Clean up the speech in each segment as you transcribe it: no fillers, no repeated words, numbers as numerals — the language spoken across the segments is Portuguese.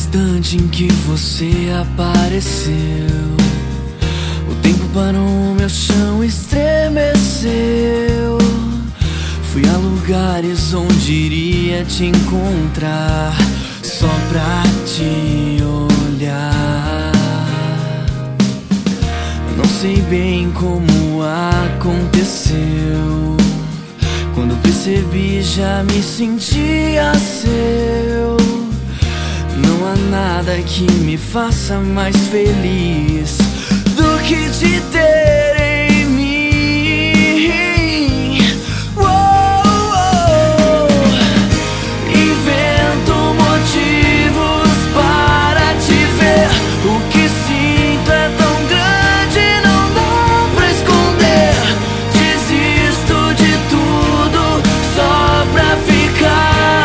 instante em que você apareceu, o tempo parou, meu chão estremeceu. Fui a lugares onde iria te encontrar, só pra te olhar. Não sei bem como aconteceu, quando percebi já me sentia seu. Não há nada que me faça mais feliz do que te ter em mim. Invento motivos para te ver. O que sinto é tão grande, não dá pra esconder. Desisto de tudo só pra ficar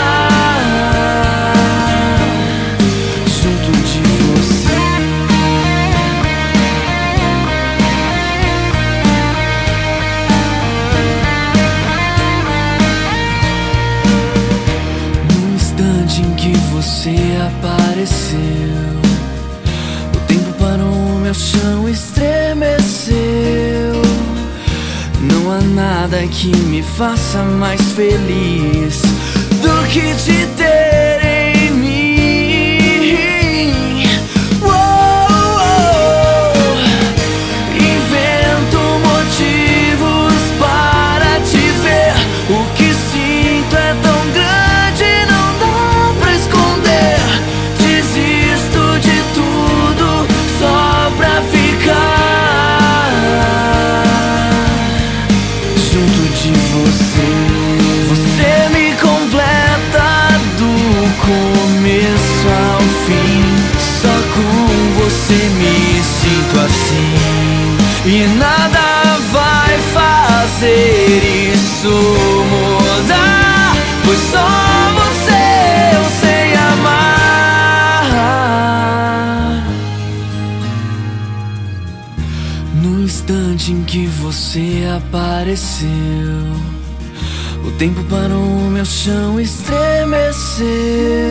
em que você apareceu. O tempo parou, meu chão estremeceu. Não há nada que me faça mais feliz do que te ter em mim. Invento motivos para te ver. O que sinto é tão grande, não dá pra esconder. Desisto de tudo só pra ficar junto de você. Você me completa do começo ao fim. Só com você me sinto assim, e nada vai fazer isso mudar, pois só você eu sei amar. No instante em que você apareceu, o tempo parou, meu chão estremeceu.